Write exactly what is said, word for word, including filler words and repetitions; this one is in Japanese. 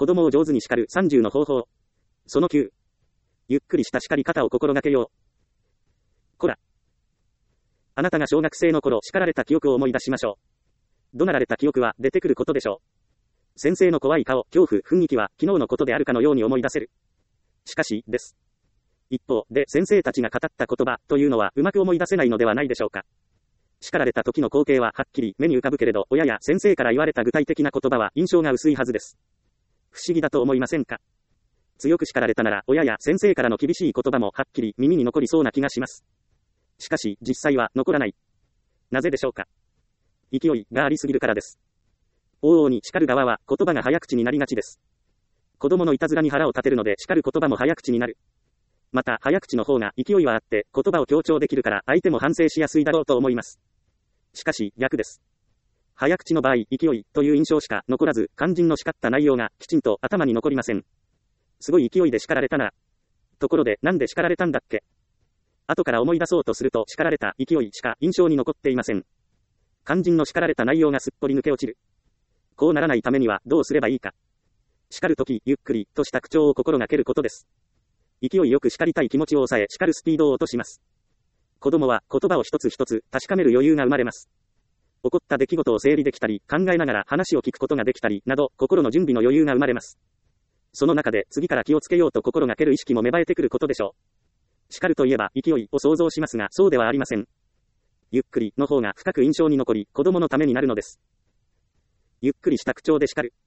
子供を上手に叱るさんじゅうの方法。そのきゅう。ゆっくりした叱り方を心がけよう。こら。あなたが小学生の頃叱られた記憶を思い出しましょう。怒鳴られた記憶は出てくることでしょう。先生の怖い顔、恐怖、雰囲気は昨日のことであるかのように思い出せる。しかし、です。一方で先生たちが語った言葉というのはうまく思い出せないのではないでしょうか。叱られた時の光景ははっきり目に浮かぶけれど、親や先生から言われた具体的な言葉は印象が薄いはずです。不思議だと思いませんか。強く叱られたなら親や先生からの厳しい言葉もはっきり耳に残りそうな気がします。しかし実際は残らない。なぜでしょうか。勢いがありすぎるからです。往々に叱る側は言葉が早口になりがちです。子供のいたずらに腹を立てるので叱る言葉も早口になる。また早口の方が勢いはあって言葉を強調できるから相手も反省しやすいだろうと思います。しかし逆です。早口の場合、勢いという印象しか残らず、肝心の叱った内容がきちんと頭に残りません。すごい勢いで叱られたなら。ところで、なんで叱られたんだっけ。後から思い出そうとすると叱られた勢いしか印象に残っていません。肝心の叱られた内容がすっぽり抜け落ちる。こうならないためにはどうすればいいか。叱るとき、ゆっくりとした口調を心がけることです。勢いよく叱りたい気持ちを抑え、叱るスピードを落とします。子供は言葉を一つ一つ確かめる余裕が生まれます。起こった出来事を整理できたり、考えながら話を聞くことができたり、など、心の準備の余裕が生まれます。その中で、次から気をつけようと心がける意識も芽生えてくることでしょう。叱るといえば、勢いを想像しますが、そうではありません。ゆっくりの方が深く印象に残り、子供のためになるのです。ゆっくりした口調で叱る。